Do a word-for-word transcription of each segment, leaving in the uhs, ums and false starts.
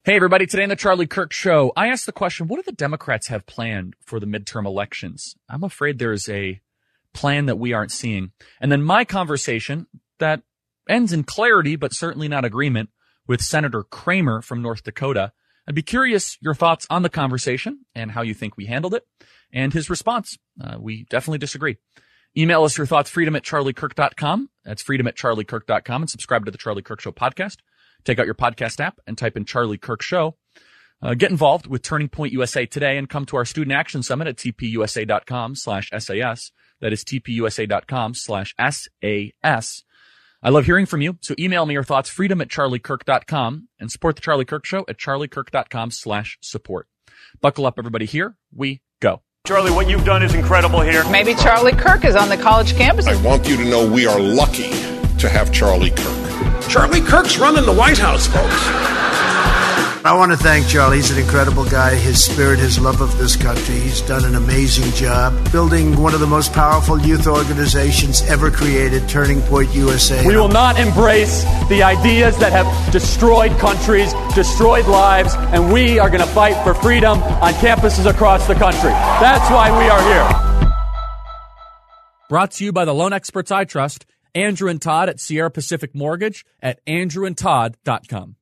Hey, everybody. Today on the Charlie Kirk Show, I asked the question, what do the Democrats have planned for the midterm elections? I'm afraid there's a plan that we aren't seeing. And then my conversation that ends in clarity, but certainly not agreement, with Senator Kramer from North Dakota. I'd be curious your thoughts on the conversation and how you think we handled it and his response. Uh, we definitely disagree. Email us your thoughts, freedom at charlie kirk dot com. That's freedom at charlie kirk dot com, and subscribe to the Charlie Kirk Show podcast. Take out your podcast app and type in Charlie Kirk Show. Uh, get involved with Turning Point U S A today and come to our Student Action Summit at tpusa.com slash SAS. That is tpusa.com slash SAS. I love hearing from you, so email me your thoughts, freedom at charlie kirk dot com, and support the Charlie Kirk Show at charlie kirk dot com slash support. Buckle up, everybody. Here we go. Charlie, what you've done is incredible here. Maybe Charlie Kirk is on the college campus. I want you to know we are lucky to have Charlie Kirk. Charlie Kirk's running the White House, folks. I want to thank Charlie. He's an incredible guy. His spirit, his love of this country. He's done an amazing job building one of the most powerful youth organizations ever created, Turning Point U S A. We will not embrace the ideas that have destroyed countries, destroyed lives, and we are going to fight for freedom on campuses across the country. That's why we are here. Brought to you by the loan experts I trust, Andrew and Todd at Sierra Pacific Mortgage at andrew and todd dot com.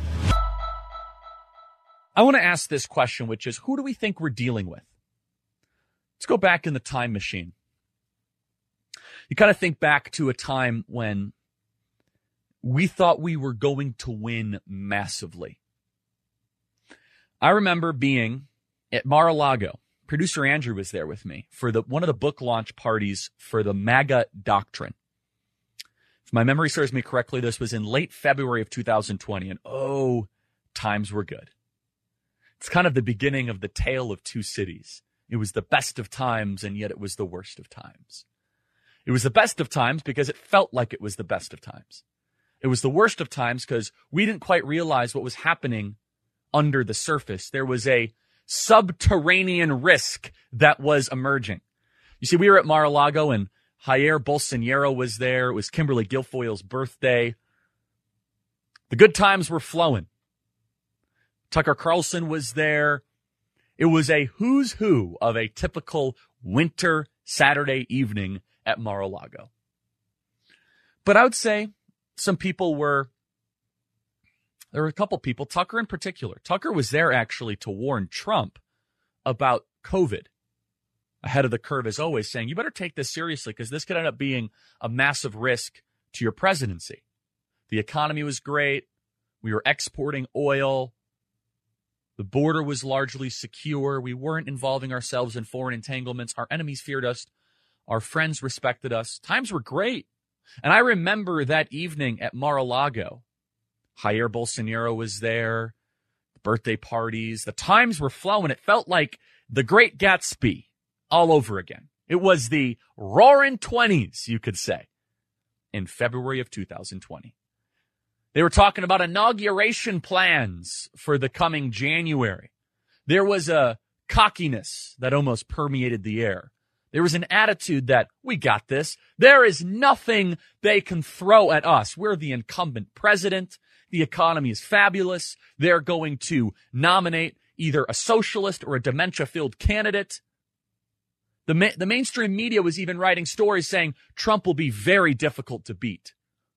I want to ask this question, which is, who do we think we're dealing with? Let's go back in the time machine. You kind of think back to a time when we thought we were going to win massively. I remember being at Mar-a-Lago. Producer Andrew was there with me for the one of the book launch parties for the MAGA Doctrine. If my memory serves me correctly, this was in late February of two thousand twenty, and oh, times were good. It's kind of the beginning of the tale of two cities. It was the best of times, and yet it was the worst of times. It was the best of times because it felt like it was the best of times. It was the worst of times because we didn't quite realize what was happening under the surface. There was a subterranean risk that was emerging. You see, we were at Mar-a-Lago, and Jair Bolsonaro was there. It was Kimberly Guilfoyle's birthday. The good times were flowing. Tucker Carlson was there. It was a who's who of a typical winter Saturday evening at Mar-a-Lago. But I would say some people were, there were a couple people, Tucker in particular. Tucker was there actually to warn Trump about COVID. Ahead of the curve, as always, saying, you better take this seriously because this could end up being a massive risk to your presidency. The economy was great. We were exporting oil. The border was largely secure. We weren't involving ourselves in foreign entanglements. Our enemies feared us. Our friends respected us. Times were great. And I remember that evening at Mar-a-Lago, Jair Bolsonaro was there, the birthday parties. The times were flowing. It felt like the Great Gatsby all over again. It was the roaring twenties, you could say, in February of two thousand twenty. They were talking about inauguration plans for the coming January. There was a cockiness that almost permeated the air. There was an attitude that, we got this. There is nothing they can throw at us. We're the incumbent president. The economy is fabulous. They're going to nominate either a socialist or a dementia-filled candidate. The, ma- the mainstream media was even writing stories saying Trump will be very difficult to beat.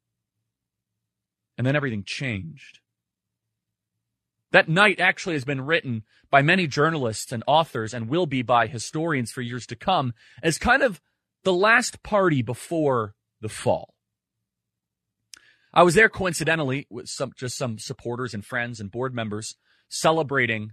And then everything changed. That night actually has been written by many journalists and authors and will be by historians for years to come as kind of the last party before the fall. I was there coincidentally with some just some supporters and friends and board members celebrating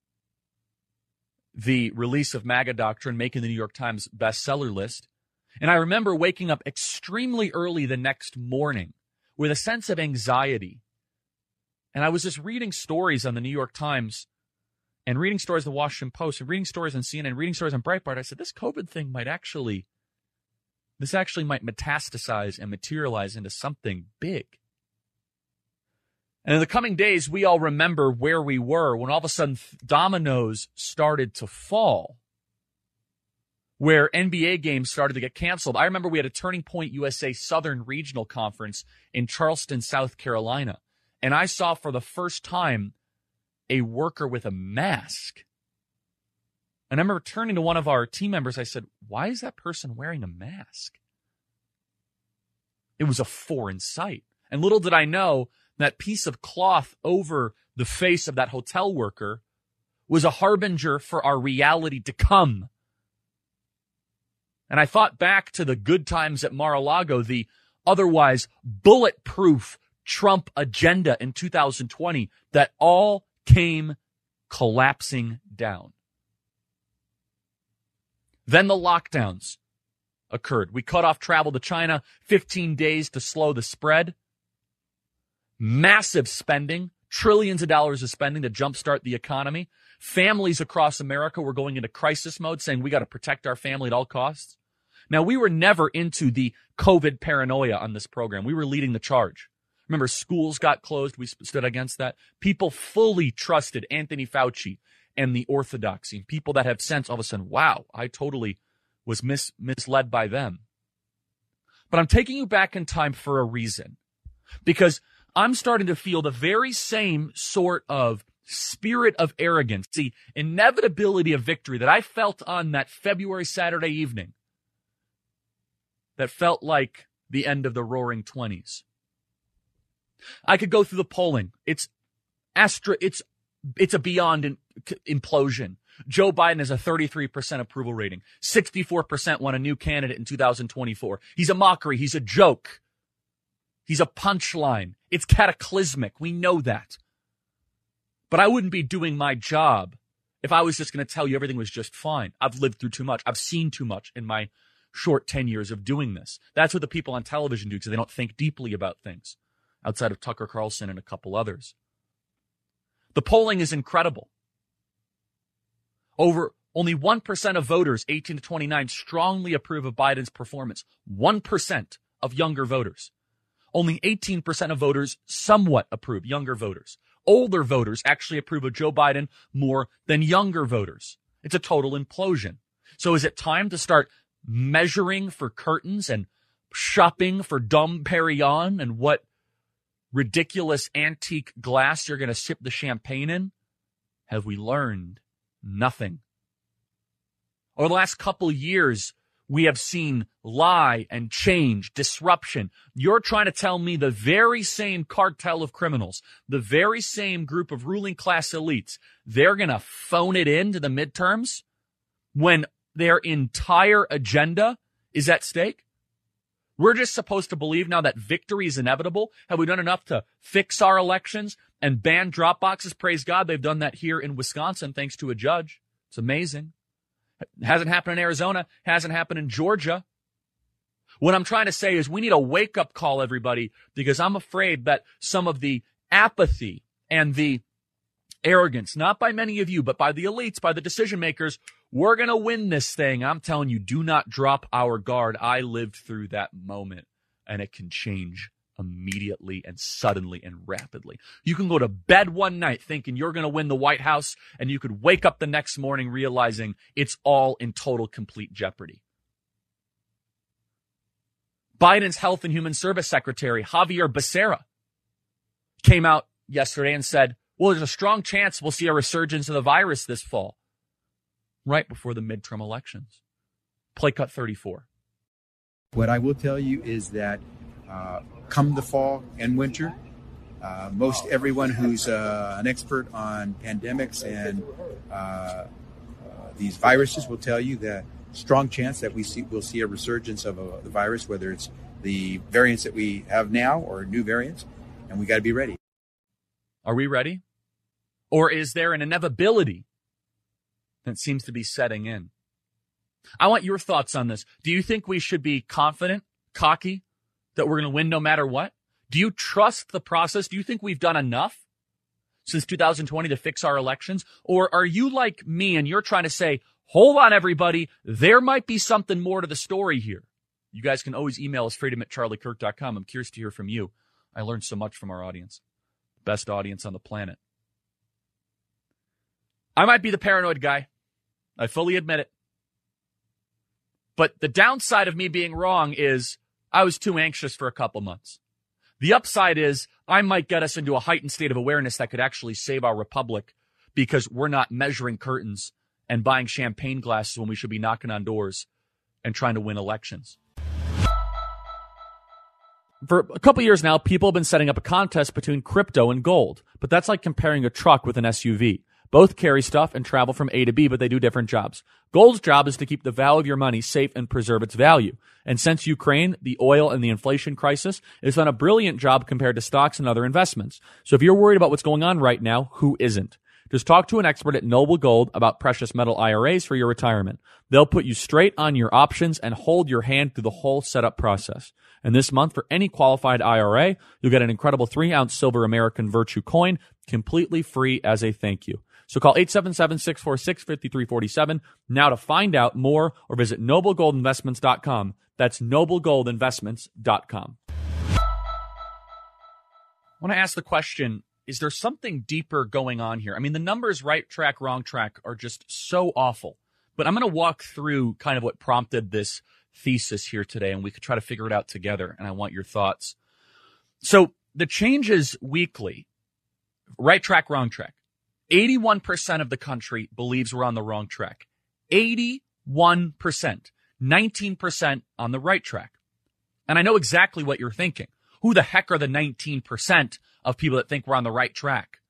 the release of MAGA Doctrine, making the New York Times bestseller list. And I remember waking up extremely early the next morning with a sense of anxiety. And I was just reading stories on the New York Times and reading stories on the Washington Post and reading stories on C N N, reading stories on Breitbart. I said, this COVID thing might actually, this actually might metastasize and materialize into something big. And in the coming days, we all remember where we were when all of a sudden dominoes started to fall, where N B A games started to get canceled. I remember we had a Turning Point U S A Southern Regional Conference in Charleston, South Carolina. And I saw for the first time a worker with a mask. And I remember turning to one of our team members. I said, why is that person wearing a mask? It was a foreign sight. And little did I know that piece of cloth over the face of that hotel worker was a harbinger for our reality to come. And I thought back to the good times at Mar-a-Lago, the otherwise bulletproof Trump agenda in two thousand twenty that all came collapsing down. Then the lockdowns occurred. We cut off travel to China, fifteen days to slow the spread. Massive spending, trillions of dollars of spending to jumpstart the economy. Families across America were going into crisis mode, saying we got to protect our family at all costs. Now, we were never into the COVID paranoia on this program. We were leading the charge. Remember, schools got closed. We stood against that. People fully trusted Anthony Fauci and the orthodoxy. People that have sense, all of a sudden, wow, I totally was mis- misled by them. But I'm taking you back in time for a reason. Because I'm starting to feel the very same sort of spirit of arrogance, the inevitability of victory that I felt on that February Saturday evening that felt like the end of the Roaring Twenties. I could go through the polling. It's astra, it's it's a beyond in, implosion. Joe Biden has a thirty-three percent approval rating. sixty-four percent want a new candidate in two thousand twenty-four. He's a mockery. He's a joke. He's a punchline. It's cataclysmic. We know that. But I wouldn't be doing my job if I was just going to tell you everything was just fine. I've lived through too much. I've seen too much in my short ten years of doing this. That's what the people on television do because they don't think deeply about things, outside of Tucker Carlson and a couple others. The polling is incredible. Over only one percent of voters, eighteen to twenty-nine, strongly approve of Biden's performance. one percent of younger voters. Only eighteen percent of voters somewhat approve, younger voters. Older voters actually approve of Joe Biden more than younger voters. It's a total implosion. So is it time to start measuring for curtains and shopping for Dom Perignon and what ridiculous antique glass you're going to sip the champagne in? Have we learned nothing? Over the last couple years, we have seen lie and change, disruption. You're trying to tell me the very same cartel of criminals, the very same group of ruling class elites, they're going to phone it in to the midterms when their entire agenda is at stake? We're just supposed to believe now that victory is inevitable? Have we done enough to fix our elections and ban drop boxes? Praise God, they've done that here in Wisconsin thanks to a judge. It's amazing. It hasn't happened in Arizona, hasn't happened in Georgia. What I'm trying to say is we need a wake-up call, everybody, because I'm afraid that some of the apathy and the arrogance, not by many of you, but by the elites, by the decision makers, we're going to win this thing. I'm telling you, do not drop our guard. I lived through that moment, and it can change immediately and suddenly and rapidly. You can go to bed one night thinking you're going to win the White House, and you could wake up the next morning realizing it's all in total, complete jeopardy. Biden's Health and Human Service Secretary, Javier Becerra, came out yesterday and said, well, there's a strong chance we'll see a resurgence of the virus this fall, right before the midterm elections. Play cut thirty-four. What I will tell you is that uh, come the fall and winter, uh, most everyone who's uh, an expert on pandemics and uh, uh, these viruses will tell you that strong chance that we see we'll see a resurgence of a, the virus, whether it's the variants that we have now or new variants, and we got to be ready. Are we ready? Or is there an inevitability that seems to be setting in? I want your thoughts on this. Do you think we should be confident, cocky, that we're going to win no matter what? Do you trust the process? Do you think we've done enough since two thousand twenty to fix our elections? Or are you like me and you're trying to say, hold on, everybody, there might be something more to the story here? You guys can always email us, freedom at charlie kirk dot com. I'm curious to hear from you. I learned so much from our audience. Best audience on the planet. I might be the paranoid guy. I fully admit it. But the downside of me being wrong is I was too anxious for a couple months. The upside is I might get us into a heightened state of awareness that could actually save our republic because we're not measuring curtains and buying champagne glasses when we should be knocking on doors and trying to win elections. For a couple years now, people have been setting up a contest between crypto and gold, but that's like comparing a truck with an S U V. Both carry stuff and travel from A to B, but they do different jobs. Gold's job is to keep the value of your money safe and preserve its value. And since Ukraine, the oil and the inflation crisis, it's done a brilliant job compared to stocks and other investments. So if you're worried about what's going on right now, who isn't? Just talk to an expert at Noble Gold about precious metal I R As for your retirement. They'll put you straight on your options and hold your hand through the whole setup process. And this month, for any qualified I R A, you'll get an incredible three-ounce silver American Virtue coin completely free as a thank you. So call eight seven seven, six four six, five three four seven now to find out more or visit noble gold investments dot com. That's noble gold investments dot com. I want to ask the question, is there something deeper going on here? I mean, the numbers right track, wrong track are just so awful. But I'm going to walk through kind of what prompted this thesis here today, and we could try to figure it out together, and I want your thoughts. So the changes weekly, right track, wrong track. eighty-one percent of the country believes we're on the wrong track. eighty-one percent. nineteen percent on the right track. And I know exactly what you're thinking. Who the heck are the nineteen percent of people that think we're on the right track?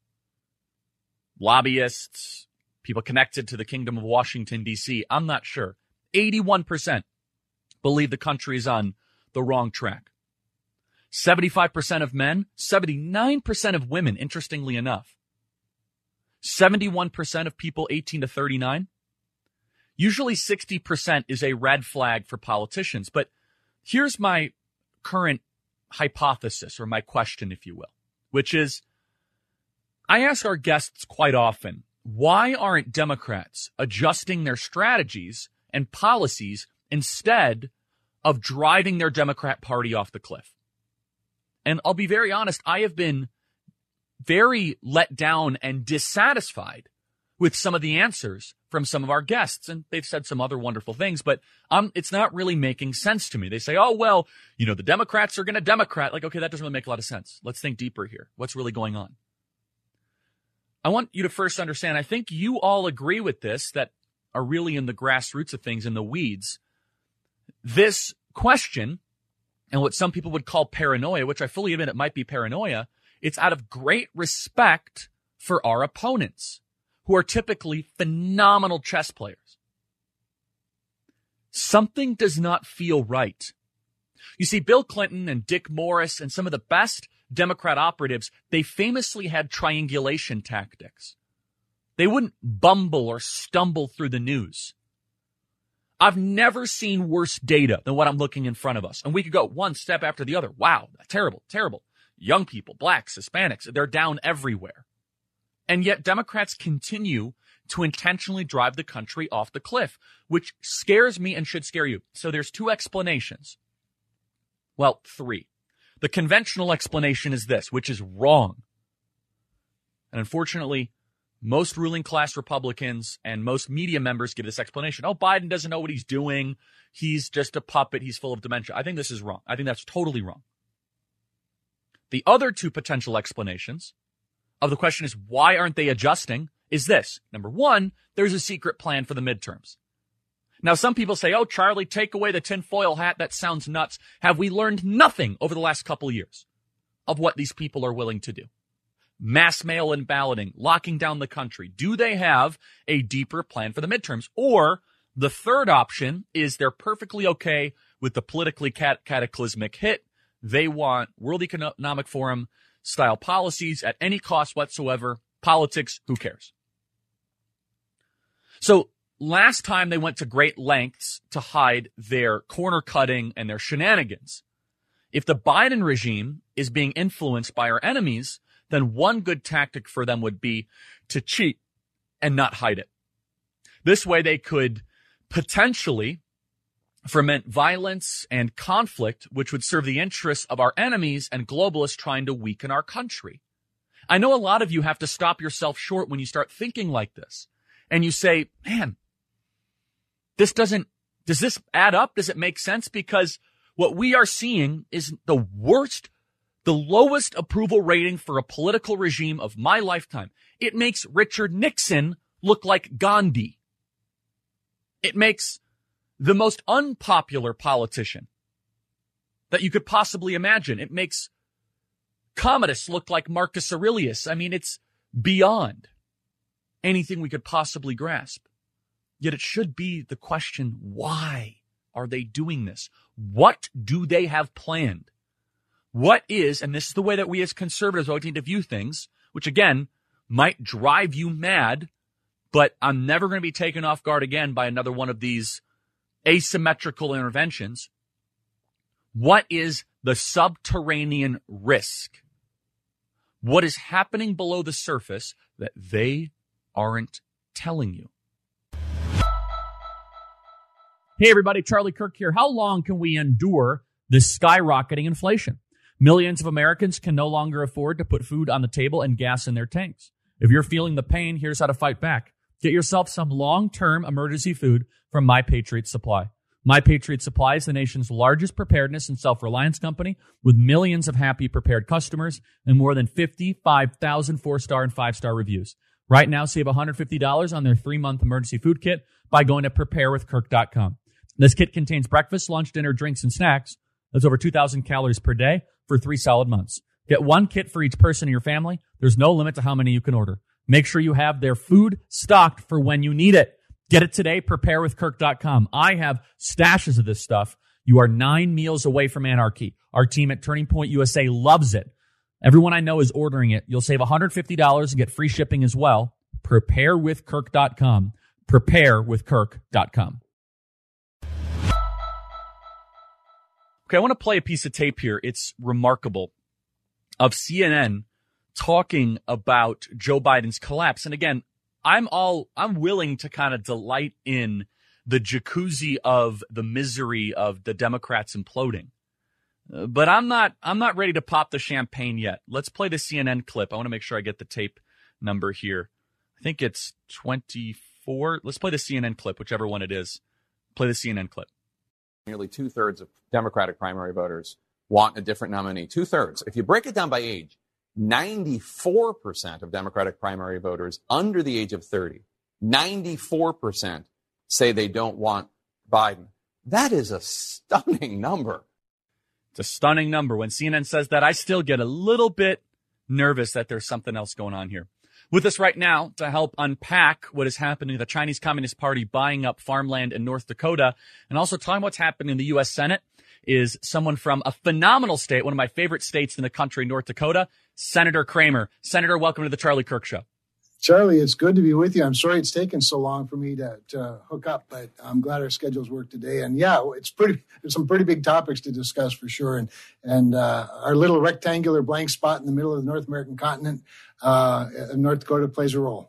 Lobbyists, people connected to the Kingdom of Washington, D C I'm not sure. eighty-one percent believe the country is on the wrong track. seventy-five percent of men, seventy-nine percent of women, interestingly enough. seventy-one percent of people eighteen to thirty-nine. Usually sixty percent is a red flag for politicians. But here's my current hypothesis, or my question, if you will, which is, I ask our guests quite often, why aren't Democrats adjusting their strategies and policies instead of driving their Democrat Party off the cliff? And I'll be very honest, I have been very let down and dissatisfied with some of the answers from some of our guests. And they've said some other wonderful things, but um, it's not really making sense to me. They say, oh, well, you know, the Democrats are going to Democrat. Like, okay, that doesn't really make a lot of sense. Let's think deeper here. What's really going on? I want you to first understand, I think you all agree with this, that are really in the grassroots of things, in the weeds. This question, and what some people would call paranoia, which I fully admit it might be paranoia, it's out of great respect for our opponents, who are typically phenomenal chess players. Something does not feel right. You see, Bill Clinton and Dick Morris and some of the best Democrat operatives, they famously had triangulation tactics. They wouldn't bumble or stumble through the news. I've never seen worse data than what I'm looking in front of us. And we could go one step after the other. Wow, terrible, terrible. Young people, blacks, Hispanics, they're down everywhere. And yet Democrats continue to intentionally drive the country off the cliff, which scares me and should scare you. So there's two explanations. Well, three. The conventional explanation is this, which is wrong. And unfortunately, most ruling class Republicans and most media members give this explanation. Oh, Biden doesn't know what he's doing. He's just a puppet. He's full of dementia. I think this is wrong. I think that's totally wrong. The other two potential explanations of the question is, why aren't they adjusting, is this. Number one, there's a secret plan for the midterms. Now, some people say, oh, Charlie, take away the tinfoil hat. That sounds nuts. Have we learned nothing over the last couple of years of what these people are willing to do? Mass mail-in balloting, locking down the country. Do they have a deeper plan for the midterms? Or the third option is they're perfectly okay with the politically cat- cataclysmic hit. They want World Economic Forum style policies at any cost whatsoever. Politics, who cares? So last time they went to great lengths to hide their corner cutting and their shenanigans. If the Biden regime is being influenced by our enemies, then one good tactic for them would be to cheat and not hide it. This way they could potentially foment violence and conflict, which would serve the interests of our enemies and globalists trying to weaken our country. I know a lot of you have to stop yourself short when you start thinking like this. And you say, man, this doesn't, does this add up? Does it make sense? Because what we are seeing is the worst The lowest approval rating for a political regime of my lifetime. It makes Richard Nixon look like Gandhi. It makes the most unpopular politician that you could possibly imagine. It makes Commodus look like Marcus Aurelius. I mean, it's beyond anything we could possibly grasp. Yet it should be the question, why are they doing this? What do they have planned? What is, and this is the way that we as conservatives always need to view things, which again, might drive you mad, but I'm never going to be taken off guard again by another one of these asymmetrical interventions. What is the subterranean risk? What is happening below the surface that they aren't telling you? Hey everybody, Charlie Kirk here. How long can we endure this skyrocketing inflation? Millions of Americans can no longer afford to put food on the table and gas in their tanks. If you're feeling the pain, here's how to fight back. Get yourself some long-term emergency food from My Patriot Supply. My Patriot Supply is the nation's largest preparedness and self-reliance company with millions of happy, prepared customers and more than fifty-five thousand four-star and five-star reviews. Right now, save one hundred fifty dollars on their three-month emergency food kit by going to prepare with kirk dot com. This kit contains breakfast, lunch, dinner, drinks, and snacks. That's over two thousand calories per day for three solid months. Get one kit for each person in your family. There's no limit to how many you can order. Make sure you have their food stocked for when you need it. Get it today, prepare with kirk dot com. I have stashes of this stuff. You are nine meals away from anarchy. Our team at Turning Point U S A loves it. Everyone I know is ordering it. You'll save one hundred fifty dollars and get free shipping as well. prepare with kirk dot com. prepare with kirk dot com. Okay, I want to play a piece of tape here. It's remarkable, of C N N talking about Joe Biden's collapse. And again, I'm all, I'm willing to kind of delight in the jacuzzi of the misery of the Democrats imploding. Uh, but I'm not, I'm not ready to pop the champagne yet. Let's play the C N N clip. I want to make sure I get the tape number here. I think it's twenty-four. Let's play the C N N clip, whichever one it is. Play the C N N clip. Nearly two-thirds of Democratic primary voters want a different nominee. Two-thirds. If you break it down by age, ninety-four percent of Democratic primary voters under the age of thirty, ninety-four percent say they don't want Biden. That is a stunning number. It's a stunning number. When C N N says that, I still get a little bit nervous that there's something else going on here. With us right now to help unpack what is happening, the Chinese Communist Party buying up farmland in North Dakota, and also talking what's happening in the U S Senate, is someone from a phenomenal state, one of my favorite states in the country, North Dakota, Senator Kramer. Senator, welcome to the Charlie Kirk Show. Charlie, it's good to be with you. I'm sorry it's taken so long for me to, to hook up, but I'm glad our schedules work today. And yeah, it's pretty, there's some pretty big topics to discuss for sure. And, and, uh, our little rectangular blank spot in the middle of the North American continent, uh, North Dakota plays a role.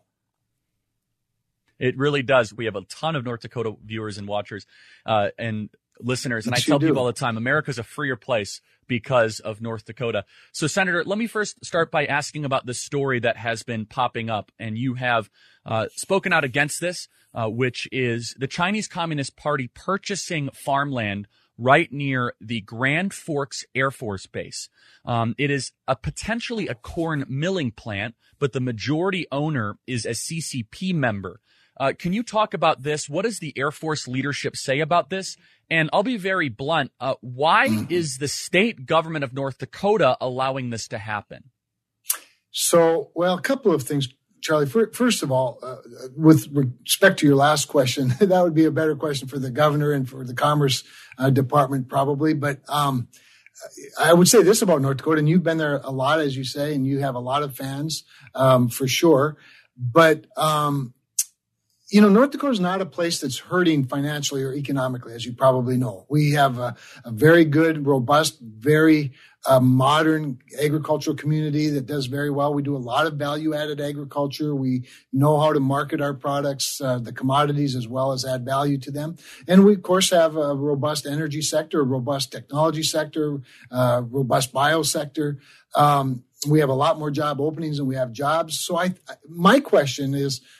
It really does. We have a ton of North Dakota viewers and watchers, uh, and listeners. And Yes, I tell you do. people all the time, America's a freer place because of North Dakota. So, Senator, let me first start by asking about the story that has been popping up. And you have uh, spoken out against this, uh, which is the Chinese Communist Party purchasing farmland right near the Grand Forks Air Force Base. Um, it is a potentially a corn milling plant, but the majority owner is a C C P member. Uh, can you talk about this? What does the Air Force leadership say about this? And I'll be very blunt. Uh, why mm-hmm. is the state government of North Dakota allowing this to happen? So, well, a couple of things, Charlie. First of all, uh, with respect to your last question, that would be a better question for the governor and for the Commerce uh, Department probably. But um, I would say this about North Dakota, and you've been there a lot, as you say, and you have a lot of fans um, for sure. But um You know, North Dakota is not a place that's hurting financially or economically, as you probably know. We have a, a very good, robust, very uh, modern agricultural community that does very well. We do a lot of value-added agriculture. We know how to market our products, uh, the commodities, as well as add value to them. And we, of course, have a robust energy sector, a robust technology sector, uh, robust bio sector. Um, we have a lot more job openings than we have jobs. So I, my question is,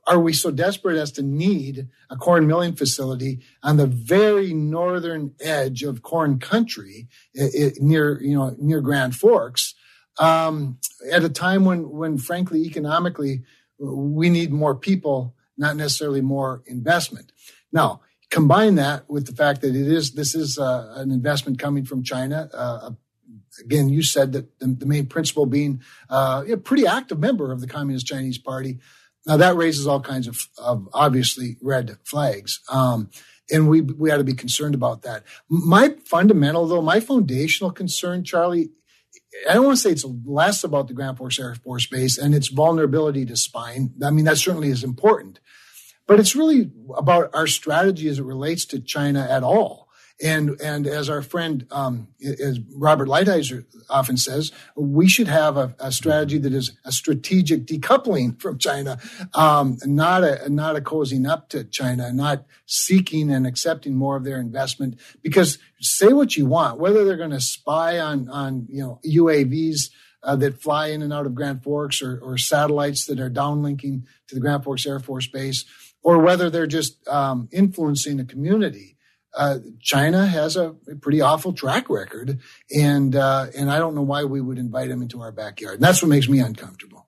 are we so desperate as to need a corn milling facility on the very northern edge of corn country, it, it, near you know near Grand Forks, um, at a time when when frankly economically we need more people, not necessarily more investment. Now, combine that with the fact that it is this is uh, an investment coming from China. Uh, again, you said that the, the main principal being uh, a pretty active member of the Communist Chinese Party. Now that raises all kinds of, of obviously red flags, um, and we we ought to be concerned about that. My fundamental, though, my foundational concern, Charlie, I don't want to say it's less about the Grand Forks Air Force Base and its vulnerability to spying. I mean, that certainly is important. But it's really about our strategy as it relates to China at all. And and as our friend, um, as Robert Lighthizer often says, we should have a, a strategy that is a strategic decoupling from China, um, not a not a cozying up to China, not seeking and accepting more of their investment. Because say what you want, whether they're going to spy on on you know U A Vs uh, that fly in and out of Grand Forks, or, or satellites that are downlinking to the Grand Forks Air Force Base, or whether they're just um, influencing the community. Uh, China has a pretty awful track record, and uh, and I don't know why we would invite them into our backyard. And that's what makes me uncomfortable.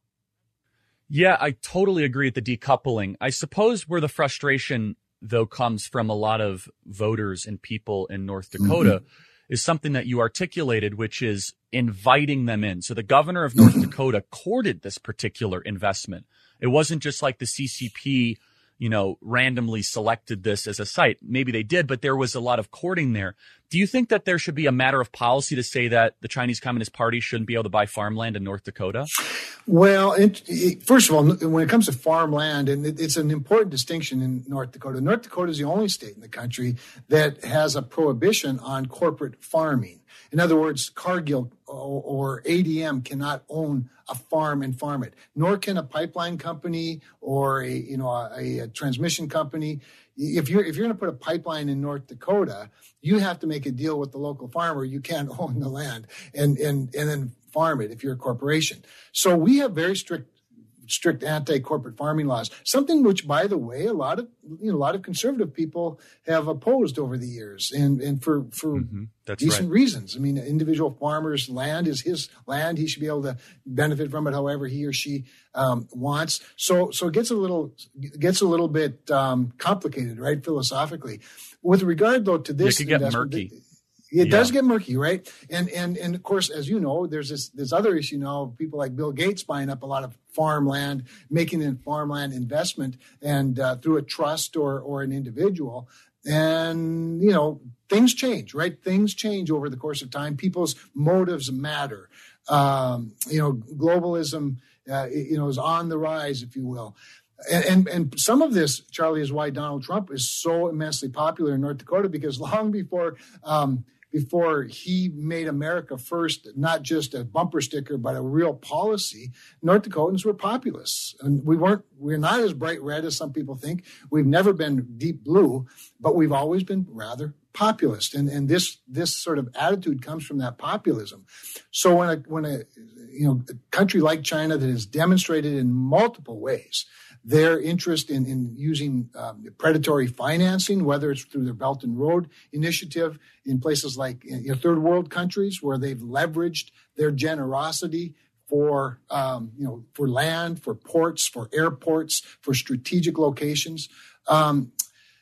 Yeah, I totally agree with the decoupling. I suppose where the frustration, though, comes from a lot of voters and people in North Dakota mm-hmm. is something that you articulated, which is inviting them in. So the governor of North Dakota courted this particular investment. It wasn't just like the C C P, you know, randomly selected this as a site. Maybe they did, but there was a lot of courting there. Do you think that there should be a matter of policy to say that the Chinese Communist Party shouldn't be able to buy farmland in North Dakota? Well, it, it, first of all, when it comes to farmland, and it, it's an important distinction in North Dakota. North Dakota is the only state in the country that has a prohibition on corporate farming. In other words, Cargill or A D M cannot own a farm and farm it, nor can a pipeline company or a you know a, a transmission company. If you're if you're going to put a pipeline in North Dakota, you have to make a deal with the local farmer. You can't own the land and and and then farm it if you're a corporation. So we have very strict strict anti-corporate farming laws, something which, by the way, a lot of you know a lot of conservative people have opposed over the years, and and for for mm-hmm. That's decent right. reasons. I mean, individual farmer's land is his land; he should be able to benefit from it however he or she um, wants. So so it gets a little gets a little bit um, complicated, right, philosophically. With regard though to this, it could get murky. It yeah. does get murky, right? And and and of course, as you know, there's this this other issue now of people like Bill Gates buying up a lot of farmland, making in farmland investment, and uh, through a trust or or an individual. And you know, things change, right? Things change over the course of time. People's motives matter. Um, you know, globalism, uh, you know, is on the rise, if you will. And, and and some of this, Charlie, is why Donald Trump is so immensely popular in North Dakota, because long before um, before he made America first, not just a bumper sticker, but a real policy, North Dakotans were populists. And we weren't, we're not as bright red as some people think. We've never been deep blue, but we've always been rather populist. And and this this sort of attitude comes from that populism. So when a when a you know a country like China that has demonstrated in multiple ways their interest in, in using um, predatory financing, whether it's through their Belt and Road Initiative in places like you know, third world countries where they've leveraged their generosity for, um, you know, for land, for ports, for airports, for strategic locations. Um,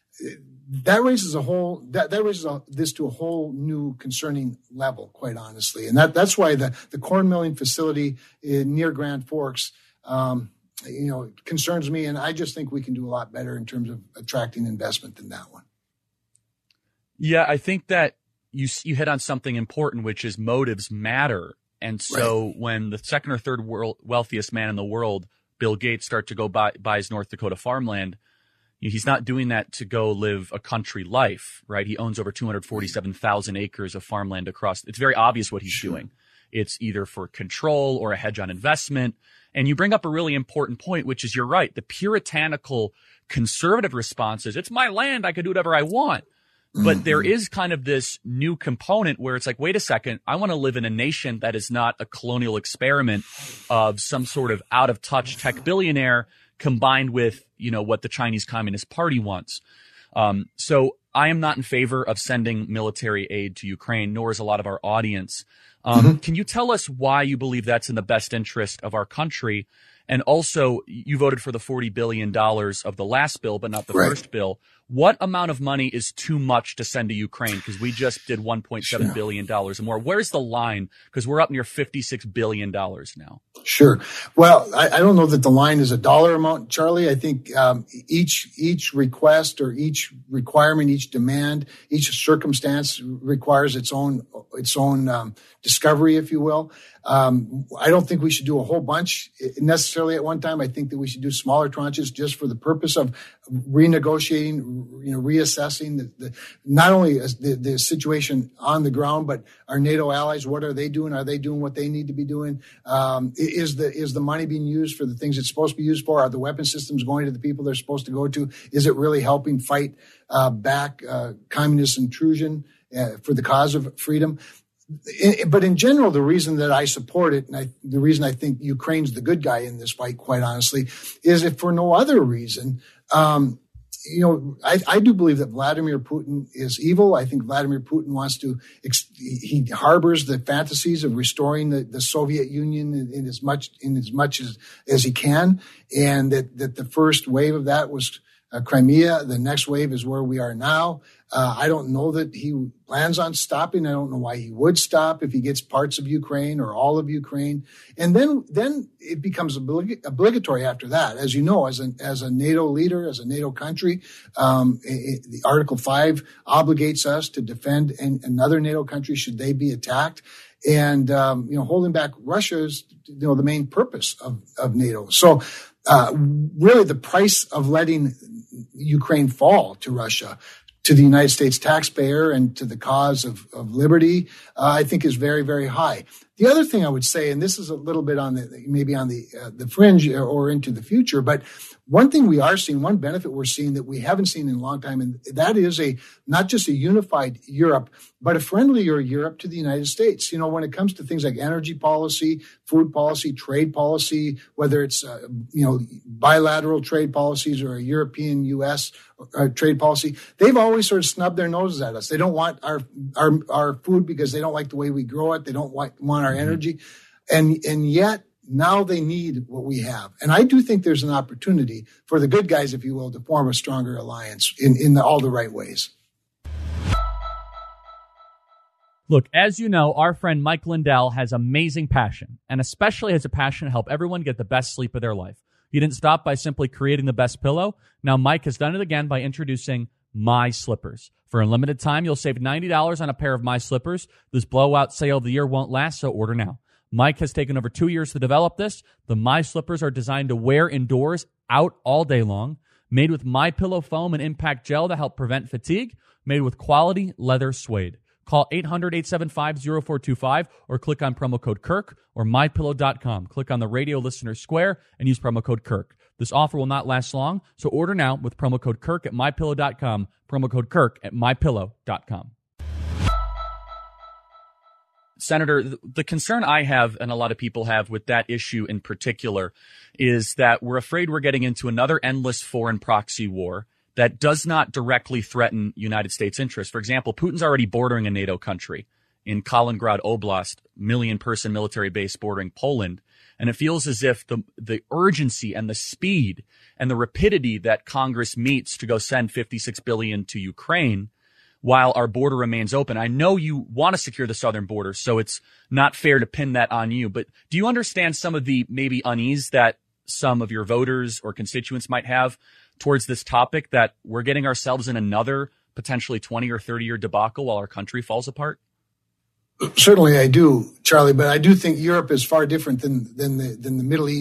that raises a whole, that, that raises a, this to a whole new concerning level, quite honestly. And that, that's why the, the corn milling facility in, near Grand Forks, um, you know, it concerns me, and I just think we can do a lot better in terms of attracting investment than that one. Yeah, I think that you you hit on something important, which is motives matter. And so right. when the second or third world, wealthiest man in the world, Bill Gates, start to go buy buys North Dakota farmland, he's not doing that to go live a country life, right? He owns over two hundred forty-seven thousand acres of farmland across. It's very obvious what he's sure. doing. It's either for control or a hedge on investment. And you bring up a really important point, which is you're right. The puritanical conservative response is, it's my land. I can do whatever I want. But Mm-hmm. there is kind of this new component where it's like, wait a second, I want to live in a nation that is not a colonial experiment of some sort of out of touch tech billionaire combined with, you know, what the Chinese Communist Party wants. Um, so I am not in favor of sending military aid to Ukraine, nor is a lot of our audience. Um, mm-hmm. Can you tell us why you believe that's in the best interest of our country? And also, you voted for the forty billion dollars of the last bill, but not the right. first bill. What amount of money is too much to send to Ukraine? Because we just did one point seven sure. billion dollars and more. Where's the line? Because we're up near fifty-six billion dollars now. Sure. Well, I, I don't know that the line is a dollar amount, Charlie. I think um, each each request or each requirement, each demand, each circumstance requires its own its own um, discovery, if you will. Um, I don't think we should do a whole bunch necessarily at one time. I think that we should do smaller tranches just for the purpose of renegotiating, you know, reassessing the, the not only the, the situation on the ground, but our NATO allies. What are they doing? Are they doing what they need to be doing? Um, is the is the money being used for the things it's supposed to be used for? Are the weapon systems going to the people they're supposed to go to? Is it really helping fight uh, back uh, communist intrusion uh, for the cause of freedom? But in general, the reason that I support it, and I, the reason I think Ukraine's the good guy in this fight, quite honestly, is if for no other reason, um, you know, I, I do believe that Vladimir Putin is evil. I think Vladimir Putin wants to, he harbors the fantasies of restoring the, the Soviet Union in, in as much, in as much as, as he can. And that, that the first wave of that was Uh, Crimea. The next wave is where we are now. Uh, I don't know that he plans on stopping. I don't know why he would stop if he gets parts of Ukraine or all of Ukraine. And then, then it becomes oblig- obligatory after that. As you know, as a, as a NATO leader, as a NATO country, um, it, the Article five obligates us to defend an, another NATO country should they be attacked. And, um, you know, holding back Russia is, you know, the main purpose of, of NATO. So, uh, really the price of letting Ukraine fall to Russia, to the United States taxpayer and to the cause of, of liberty, uh, I think is very, very high. The other thing I would say, and this is a little bit on the, maybe on the, uh, the fringe or into the future, but one thing we are seeing, one benefit we're seeing that we haven't seen in a long time, and that is a, not just a unified Europe, but a friendlier Europe to the United States. You know, when it comes to things like energy policy, food policy, trade policy, whether it's, uh, you know, bilateral trade policies or a European U S uh, trade policy, they've always sort of snubbed their noses at us. They don't want our, our, our food because they don't like the way we grow it. They don't want, want our energy. And, and yet, now they need what we have. And I do think there's an opportunity for the good guys, if you will, to form a stronger alliance in, in the, all the right ways. Look, as you know, our friend Mike Lindell has amazing passion, and especially has a passion to help everyone get the best sleep of their life. He didn't stop by simply creating the best pillow. Now Mike has done it again by introducing My Slippers. For a limited time, you'll save ninety dollars on a pair of My Slippers. This blowout sale of the year won't last, so order now. Mike has taken over two years to develop this. The My Slippers are designed to wear indoors, out all day long. Made with MyPillow foam and impact gel to help prevent fatigue. Made with quality leather suede. Call eight hundred, eight seven five, zero four two five or click on promo code Kirk or my pillow dot com. Click on the radio listener square and use promo code Kirk. This offer will not last long, so order now with promo code Kirk at my pillow dot com, promo code Kirk at my pillow dot com. Senator, the concern I have and a lot of people have with that issue in particular is that we're afraid we're getting into another endless foreign proxy war that does not directly threaten United States interests. For example, Putin's already bordering a NATO country in Kaliningrad Oblast, million-person military base bordering Poland. And it feels as if the the urgency and the speed and the rapidity that Congress meets to go send fifty-six billion dollars to Ukraine while our border remains open. I know you want to secure the southern border, so it's not fair to pin that on you. But do you understand some of the maybe unease that some of your voters or constituents might have towards this topic, that we're getting ourselves in another potentially twenty or thirty year debacle while our country falls apart? Certainly I do, Charlie, but I do think Europe is far different than, than the, than the Middle East.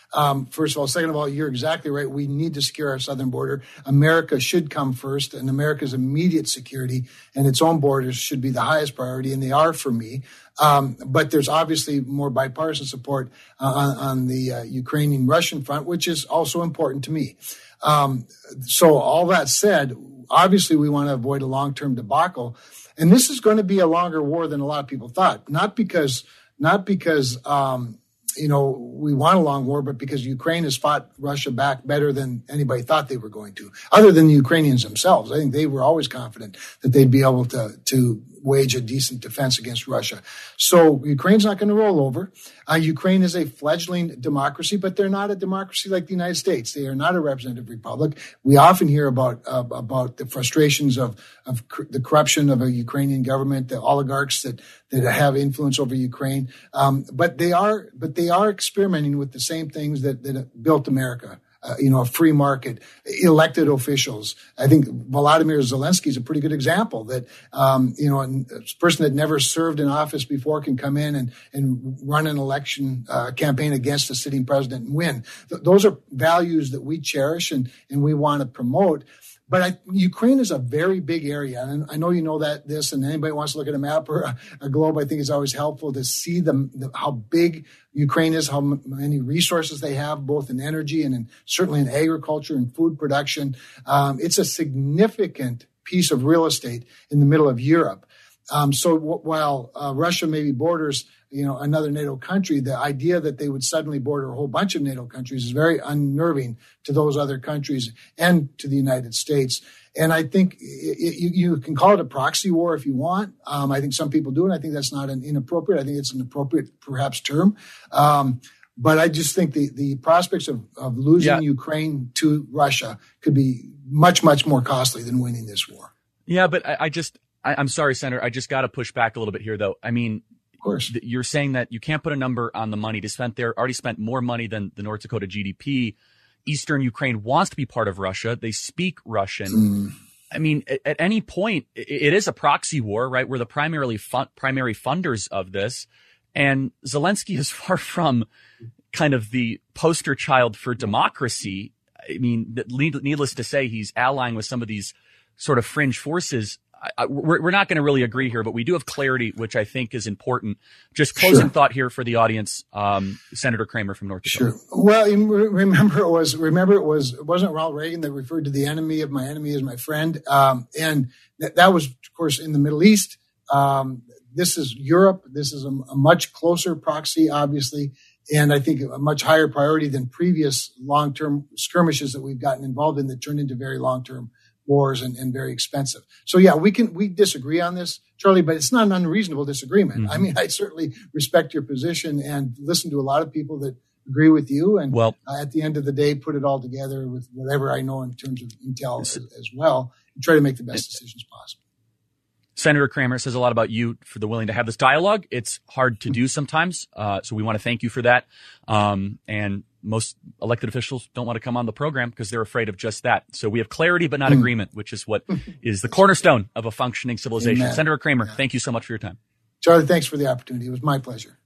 Um, first of all. Second of all, you're exactly right. We need to secure our southern border. America should come first, and America's immediate security and its own borders should be the highest priority, and they are for me. Um, but there's obviously more bipartisan support uh, on, on the uh, Ukrainian-Russian front, which is also important to me. Um, so all that said, obviously we want to avoid a long-term debacle. And this is going to be a longer war than a lot of people thought, not because, not because, um, you know, we want a long war, but because Ukraine has fought Russia back better than anybody thought they were going to, other than the Ukrainians themselves. I think they were always confident that they'd be able to, to wage a decent defense against Russia. So Ukraine's not going to roll over. Uh, Ukraine is a fledgling democracy, but they're not a democracy like the United States. They are not a representative republic. We often hear about uh, about the frustrations of of cr- the corruption of a Ukrainian government, the oligarchs that that have influence over Ukraine. Um, but they are but they are experimenting with the same things that that built America. Uh, you know, a free market, elected officials. I think Volodymyr Zelensky is a pretty good example that, um, you know, a person that never served in office before can come in and, and run an election uh, campaign against the sitting president and win. Th- those are values that we cherish and, and we want to promote. But I, Ukraine is a very big area, and I know you know that this. And anybody wants to look at a map or a, a globe, I think it's always helpful to see the, the how big Ukraine is, how m- many resources they have, both in energy and in, certainly in agriculture and food production. Um, it's a significant piece of real estate in the middle of Europe. Um, so w- while uh, Russia maybe borders, you know, another NATO country, the idea that they would suddenly border a whole bunch of NATO countries is very unnerving to those other countries and to the United States. And I think it, it, you, you can call it a proxy war if you want. Um, I think some people do, and I think that's not an inappropriate. I think it's an appropriate, perhaps, term. Um, but I just think the, the prospects of, of losing yeah. Ukraine to Russia could be much, much more costly than winning this war. Yeah, but I, I just, I, I'm sorry, Senator, I just got to push back a little bit here, though. I mean, of course, you're saying that you can't put a number on the money to spend there. Already spent more money than the North Dakota G D P. Eastern Ukraine wants to be part of Russia. They speak Russian. Mm. I mean, at, at any point, it, it is a proxy war, right? We're the primarily fun, primary funders of this. And Zelensky is far from kind of the poster child for democracy. I mean, needless to say, he's allying with some of these sort of fringe forces. I, I, we're, we're not going to really agree here, but we do have clarity, which I think is important. Just closing sure. thought here for the audience, um, Senator Kramer from North Dakota. Sure. Well, remember it was remember it was it wasn't Ronald Reagan that referred to the enemy of my enemy as my friend, um, and that, that was, of course, in the Middle East. Um, this is Europe. This is a, a much closer proxy, obviously, and I think a much higher priority than previous long-term skirmishes that we've gotten involved in that turned into very long-term wars and, and very expensive. So yeah, we can, we disagree on this, Charlie, but it's not an unreasonable disagreement. Mm-hmm. I mean, I certainly respect your position and listen to a lot of people that agree with you. And well, uh, at the end of the day, put it all together with whatever I know in terms of intel as, as well, and try to make the best decisions possible. Senator Kramer says a lot about you for the willing to have this dialogue. It's hard to do sometimes. Uh, so we want to thank you for that. Um, and most elected officials don't want to come on the program because they're afraid of just that. So we have clarity, but not mm. agreement, which is what is the cornerstone of a functioning civilization. Amen. Senator Kramer, yeah. thank you so much for your time. Charlie, thanks for the opportunity. It was my pleasure.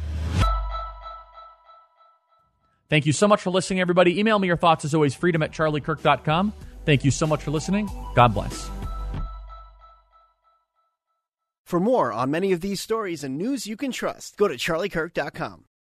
Thank you so much for listening, everybody. Email me your thoughts as always, freedom at charlie kirk dot com. Thank you so much for listening. God bless. For more on many of these stories and news you can trust, go to charlie kirk dot com.